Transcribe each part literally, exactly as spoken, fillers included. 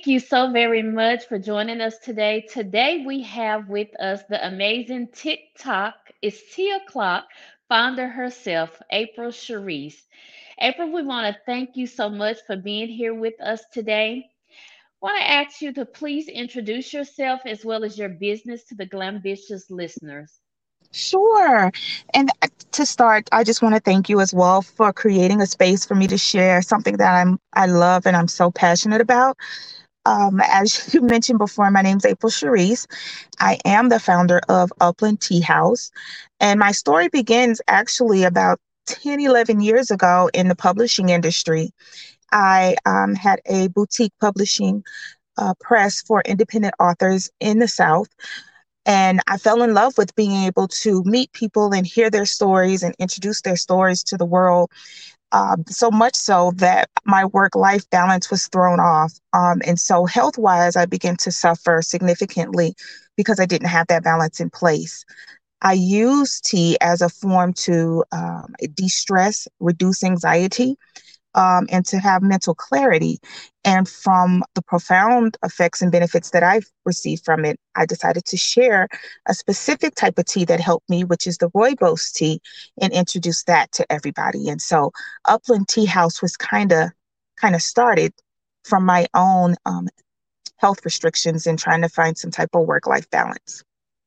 Thank you so very much for joining us today. Today we have with us the amazing TikTok is T o'clock founder herself, April Sharice. April, we want to thank you so much for being here with us today. Want to ask you to please introduce yourself as well as your business to the Glambitious listeners. Sure. And uh, to start, I just want to thank you as well for creating a space for me to share something that I'm I love and I'm so passionate about. Um, as you mentioned before, my name's April Sharice. I am the founder of Upland Tea House. And my story begins actually about ten, eleven years ago in the publishing industry. I um, had a boutique publishing uh, press for independent authors in the South. And I fell in love with being able to meet people and hear their stories and introduce their stories to the world. Um, so much so that my work life balance was thrown off. Um, and so, health wise, I began to suffer significantly because I didn't have that balance in place. I use tea as a form to um, de stress, reduce anxiety, um, and to have mental clarity. And from the profound effects and benefits that I've received from it, I decided to share a specific type of tea that helped me, which is the rooibos tea, and introduce that to everybody. And so Upland Tea House was kind of kind of started from my own um, health restrictions and trying to find some type of work life balance.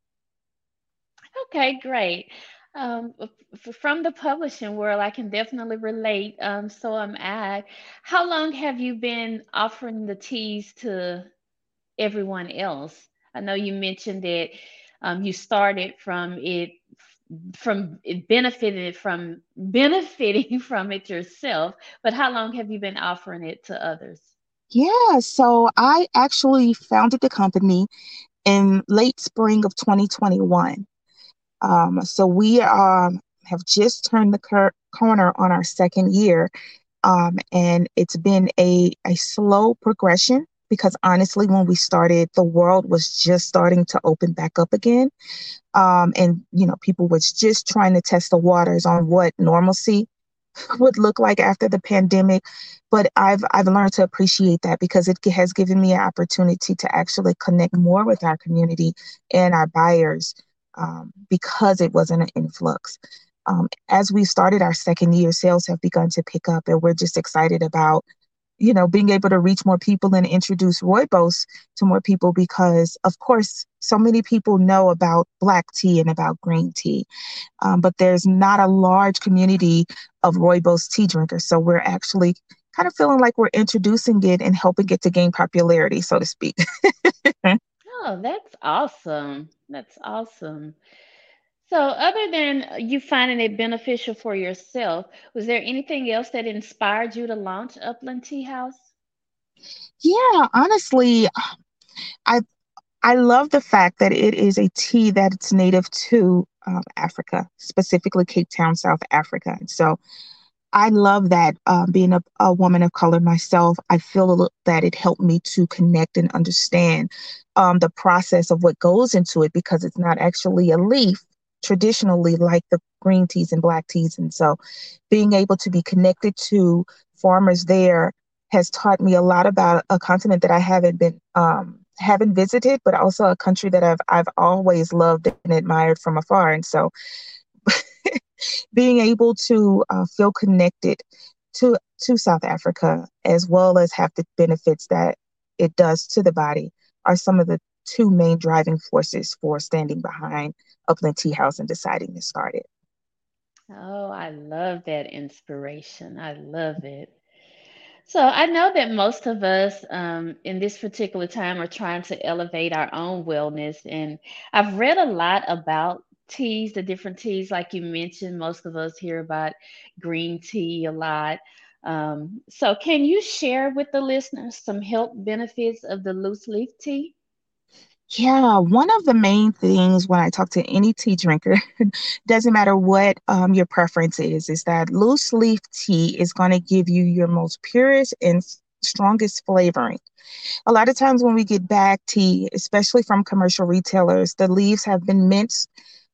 Okay, great. Um, f- from the publishing world, I can definitely relate. Um, so am I. How long have you been offering the teas to everyone else? I know you mentioned that um, you started from it, from it benefited from benefiting from it yourself, but how long have you been offering it to others? Yeah, so I actually founded the company in late spring of twenty twenty-one. Um, so we um, have just turned the cur- corner on our second year, um, and it's been a, a slow progression because honestly, when we started, the world was just starting to open back up again. Um, and, you know, people was just trying to test the waters on what normalcy would look like after the pandemic. But I've I've learned to appreciate that because it has given me an opportunity to actually connect more with our community and our buyers um, because it wasn't an influx. Um, as we started our second year, sales have begun to pick up, and we're just excited about you know, being able to reach more people and introduce rooibos to more people because, of course, so many people know about black tea and about green tea, um, but there's not a large community of rooibos tea drinkers. So we're actually kind of feeling like we're introducing it and helping it to gain popularity, so to speak. Oh, that's awesome. That's awesome. So, other than uh, you finding it beneficial for yourself, was there anything else that inspired you to launch Upland Tea House? Yeah, honestly, I I love the fact that it is a tea that's native to um, Africa, specifically Cape Town, South Africa. And so I love that um, being a, a woman of color myself, I feel a little, that it helped me to connect and understand um, the process of what goes into it because it's not actually a leaf traditionally like the green teas and black teas. And so being able to be connected to farmers there has taught me a lot about a continent that I haven't been um, haven't visited, but also a country that I've I've always loved and admired from afar. And so being able to uh, feel connected to to South Africa as well as have the benefits that it does to the body are some of the two main driving forces for standing behind Upland Tea House and deciding to start it. Oh, I love that inspiration. I love it. So, I know that most of us um, in this particular time are trying to elevate our own wellness. And I've read a lot about teas, the different teas, like you mentioned. Most of us hear about green tea a lot. Um, so, can you share with the listeners some health benefits of the loose leaf tea? Yeah, one of the main things when I talk to any tea drinker, doesn't matter what um, your preference is, is that loose leaf tea is going to give you your most purest and s- strongest flavoring. A lot of times when we get bag tea, especially from commercial retailers, the leaves have been minced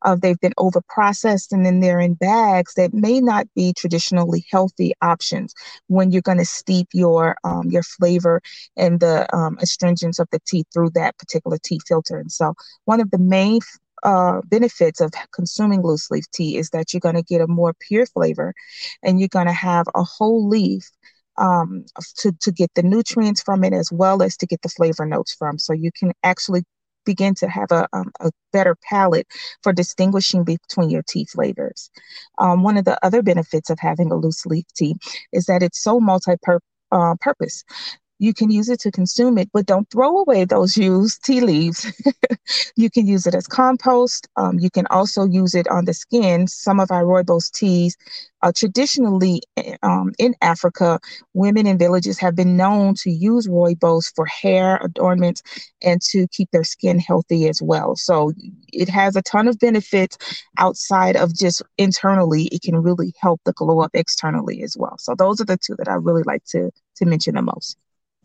Uh, they've been over processed and then they're in bags that may not be traditionally healthy options when you're going to steep your um, your flavor and the um, astringents of the tea through that particular tea filter. And so, one of the main uh, benefits of consuming loose leaf tea is that you're going to get a more pure flavor, and you're going to have a whole leaf um, to to get the nutrients from it as well as to get the flavor notes from. So you can actually begin to have a, um, a better palate for distinguishing between your tea flavors. Um, one of the other benefits of having a loose leaf tea is that it's so multi-purpose. Uh, purpose. You can use it to consume it, but don't throw away those used tea leaves. You can use it as compost. Um, you can also use it on the skin. Some of our rooibos teas, uh, traditionally eh, um, in Africa, women in villages have been known to use rooibos for hair adornments and to keep their skin healthy as well. So it has a ton of benefits outside of just internally. It can really help the glow up externally as well. So those are the two that I really like to to mention the most.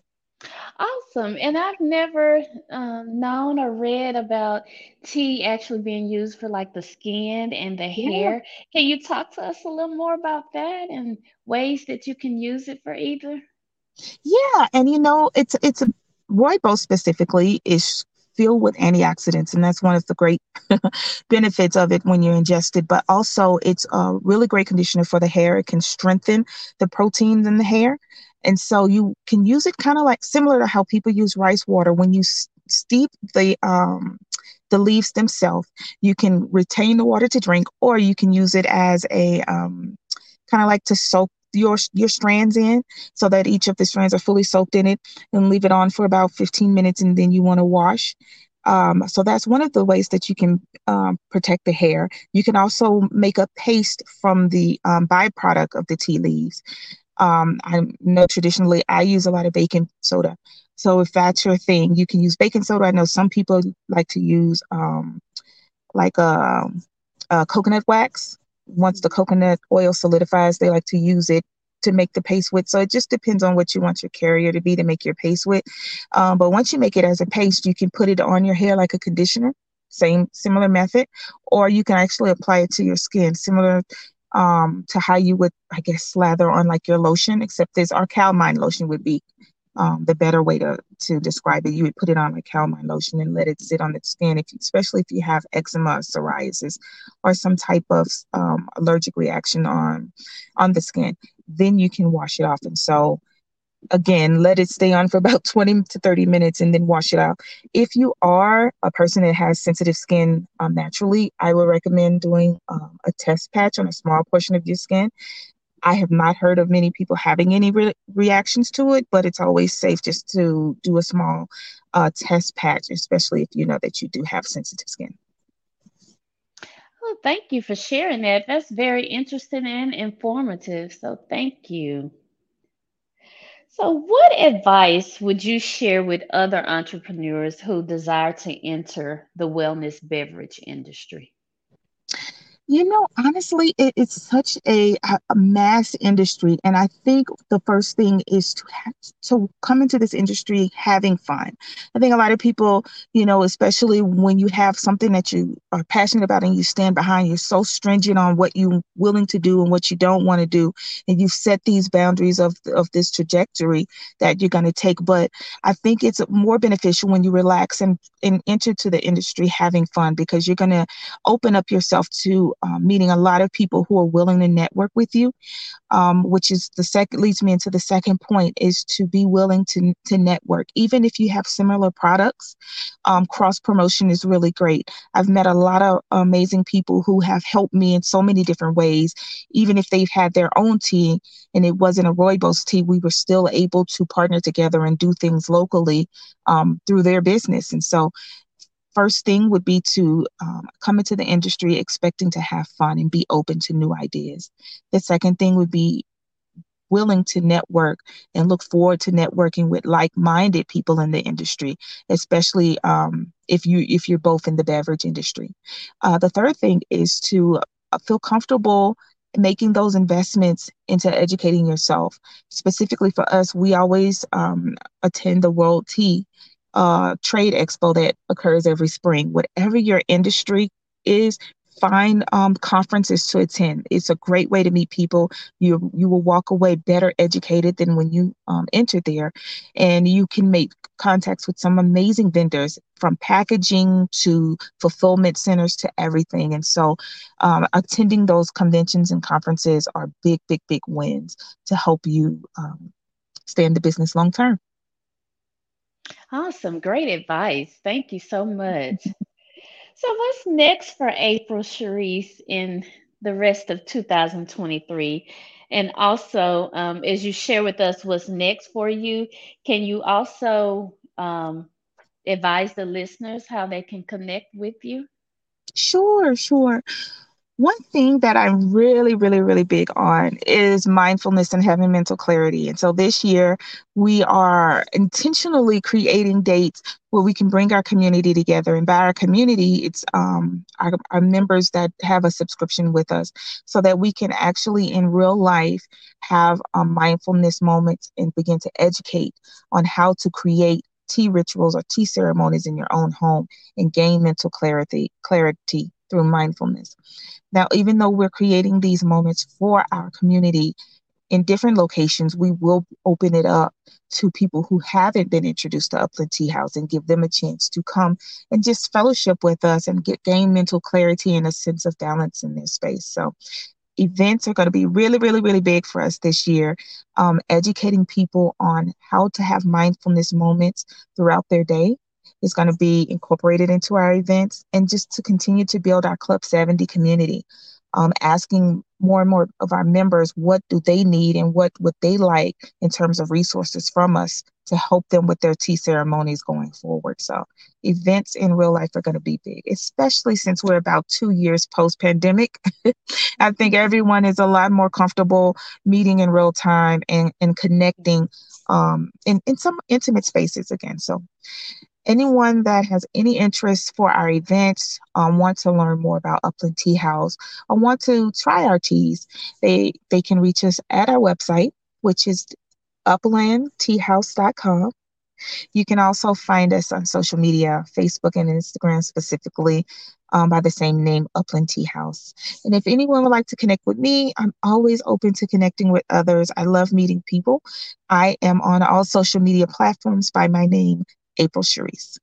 Awesome. And I've never um, known or read about tea actually being used for like the skin and the Yeah. hair. Can you talk to us a little more about that and ways that you can use it for either? Yeah, and you know, it's it's a rooibos specifically is filled with antioxidants, and that's one of the great benefits of it when you ingest it. But also, it's a really great conditioner for the hair. It can strengthen the proteins in the hair, and so you can use it kind of like similar to how people use rice water when you s- steep the um the leaves themselves. You can retain the water to drink, or you can use it as a um kind of like to soak your your strands in so that each of the strands are fully soaked in it, and leave it on for about fifteen minutes, and then you want to wash. Um, so that's one of the ways that you can um, protect the hair. You can also make a paste from the um, byproduct of the tea leaves. Um, I know traditionally I use a lot of baking soda. So if that's your thing, you can use baking soda. I know some people like to use um, like a, a coconut wax. Once the coconut oil solidifies, they like to use it to make the paste with. So it just depends on what you want your carrier to be to make your paste with. Um, but once you make it as a paste, you can put it on your hair like a conditioner, same similar method, or you can actually apply it to your skin, similar um, to how you would, I guess, slather on like your lotion, except this our calamine lotion would be um, the better way to to describe it. You would put it on like calamine lotion and let it sit on the skin, if you, especially if you have eczema, psoriasis, or some type of um, allergic reaction on on the skin. Then you can wash it off. And so again, let it stay on for about twenty to thirty minutes and then wash it out. If you are a person that has sensitive skin um, naturally, I would recommend doing um, a test patch on a small portion of your skin. I have not heard of many people having any re- reactions to it, but it's always safe just to do a small uh, test patch, especially if you know that you do have sensitive skin. Oh, thank you for sharing that. That's very interesting and informative. So thank you. So, what advice would you share with other entrepreneurs who desire to enter the wellness beverage industry? You know, honestly, it, it's such a, a a mass industry, and I think the first thing is to have to come into this industry having fun. I think a lot of people, you know, especially when you have something that you are passionate about and you stand behind, you're so stringent on what you're willing to do and what you don't want to do, and you've set these boundaries of of this trajectory that you're going to take. But I think it's more beneficial when you relax and and enter to the industry having fun, because you're going to open up yourself to um, meeting a lot of people who are willing to network with you, um, which is the second leads me into the second point, is to be willing to to network even if you have similar products. Um, cross promotion is really great. I've met a lot of amazing people who have helped me in so many different ways. Even if they've had their own tea and it wasn't a rooibos tea, we were still able to partner together and do things locally um, through their business. And so first thing would be to um, come into the industry expecting to have fun and be open to new ideas. The second thing would be willing to network and look forward to networking with like-minded people in the industry, especially um, if you if you're both in the beverage industry. Uh, the third thing is to uh, feel comfortable making those investments into educating yourself. Specifically for us, we always um, attend the World Tea uh, Trade Expo that occurs every spring. Whatever your industry is, find um, conferences to attend. It's a great way to meet people. You you will walk away better educated than when you um, entered there, and you can make contacts with some amazing vendors from packaging to fulfillment centers to everything. And so, um, attending those conventions and conferences are big, big, big wins to help you um, stay in the business long term. Awesome. Great advice. Thank you so much. So, what's next for April Sharice in the rest of two thousand twenty-three? And also, um, as you share with us what's next for you, can you also um, advise the listeners how they can connect with you? Sure, sure. One thing that I'm really, really, really big on is mindfulness and having mental clarity. And so this year, we are intentionally creating dates where we can bring our community together. And by our community, it's um, our, our members that have a subscription with us so that we can actually, in real life, have um, mindfulness moments and begin to educate on how to create tea rituals or tea ceremonies in your own home and gain mental clarity clarity through mindfulness. Now, even though we're creating these moments for our community in different locations, we will open it up to people who haven't been introduced to Upland Tea House and give them a chance to come and just fellowship with us and get gain mental clarity and a sense of balance in their space. So events are going to be really, really, really big for us this year. Um, educating people on how to have mindfulness moments throughout their day is going to be incorporated into our events, and just to continue to build our Club seventy community. Um, asking more and more of our members what do they need and what would they like in terms of resources from us to help them with their tea ceremonies going forward. So events in real life are going to be big, especially since we're about two years post pandemic. I think everyone is a lot more comfortable meeting in real time and, and connecting um, in, in some intimate spaces again. So anyone that has any interest for our events, um, want to learn more about Upland Tea House, or want to try our teas, they, they can reach us at our website, which is upland tea house dot com. You can also find us on social media, Facebook and Instagram specifically, um, by the same name, Upland Tea House. And if anyone would like to connect with me, I'm always open to connecting with others. I love meeting people. I am on all social media platforms by my name, April Sharice.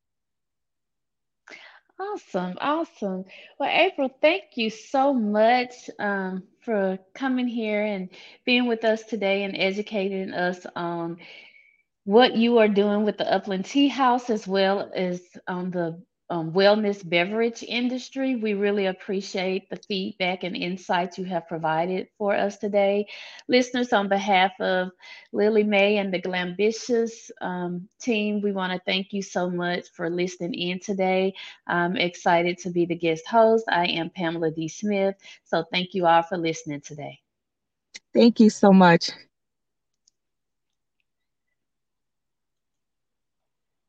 Awesome, awesome. Well, April, thank you so much um, for coming here and being with us today and educating us on what you are doing with the Upland Tea House as well as on the um, wellness beverage industry. We really appreciate the feedback and insights you have provided for us today. Listeners, on behalf of Lily Mae and the Glambitious um, team, we want to thank you so much for listening in today. I'm excited to be the guest host. I am Pamela D. Smith. So thank you all for listening today. Thank you so much.